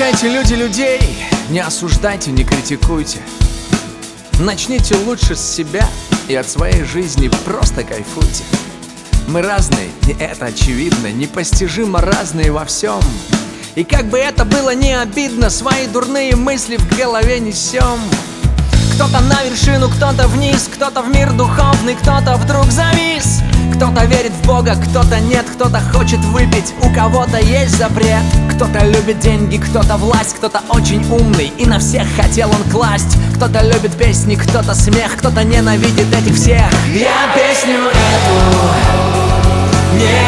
прощайте, люди, людей, не осуждайте, не критикуйте. Начните лучше с себя и от своей жизни просто кайфуйте. Мы разные, и это очевидно, непостижимо разные во всем. И как бы это было не обидно, свои дурные мысли в голове несем. Кто-то на вершину, кто-то вниз, кто-то в мир духовный, кто-то вдруг завис. Кто-то верит в Бога, кто-то нет, кто-то хочет выпить, у кого-то есть запрет. Кто-то любит деньги, кто-то власть, кто-то очень умный и на всех хотел он класть. Кто-то любит песни, кто-то смех, кто-то ненавидит этих всех. Я песню эту не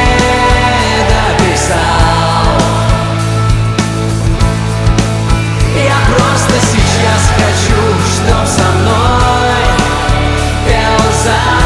дописал. Я просто сейчас хочу, чтоб со мной пел зал.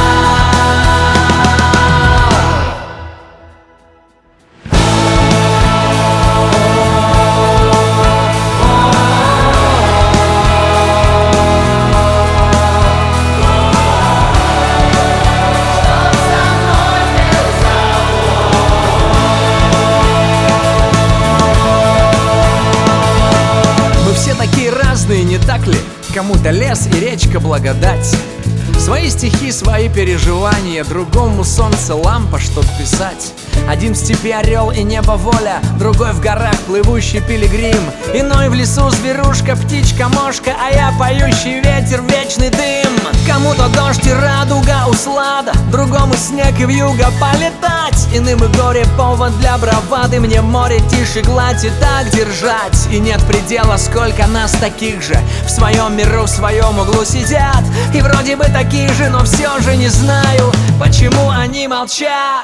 Не так ли? Кому-то лес и речка благодать. Свои стихи, свои переживания, другому солнце лампа, чтоб писать. Один в степи орел и небо воля, другой в горах плывущий пилигрим. Иной в лесу зверушка, птичка, мошка, а я поющий ветер, вечный дым. Кому-то дождь и радуга, услада, другому снег и вьюга полетать. Иным и горе повод для бравады, мне море тише гладь и так держать. И нет предела, сколько нас таких же в своем миру, в своем углу сидят. И вроде бы такие же, но все же не знаю, почему они молчат.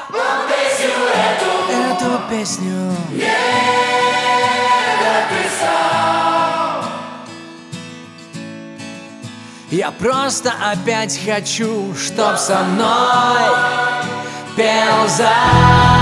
Эту песню не дописал. Я просто опять хочу, чтоб со мной пел зал.